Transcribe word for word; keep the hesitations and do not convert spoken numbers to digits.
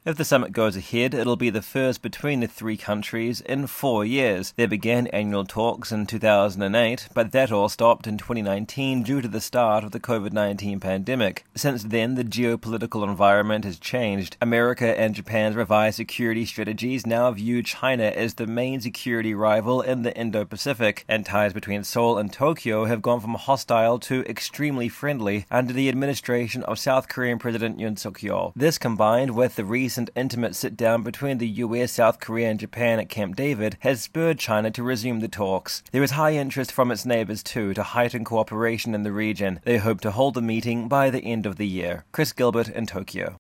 If the summit goes ahead, it'll be the first between the three countries in four years. They began annual talks in two thousand eight, but that all stopped in twenty nineteen due to the start of the COVID nineteen pandemic. Since then, the geopolitical environment has changed. America and Japan's revised security strategies now view China as the main security rival in the Indo-Pacific, and ties between Seoul and Tokyo have gone from hostile to extremely friendly under the administration of South Korean President Yoon Suk-yeol. This, combined with the recent intimate sit-down between the U S, South Korea and Japan at Camp David, has spurred China to resume the talks. There is high interest from its neighbors too to heighten cooperation in the region. They hope to hold the meeting by the end of the year. Chris Gilbert in Tokyo.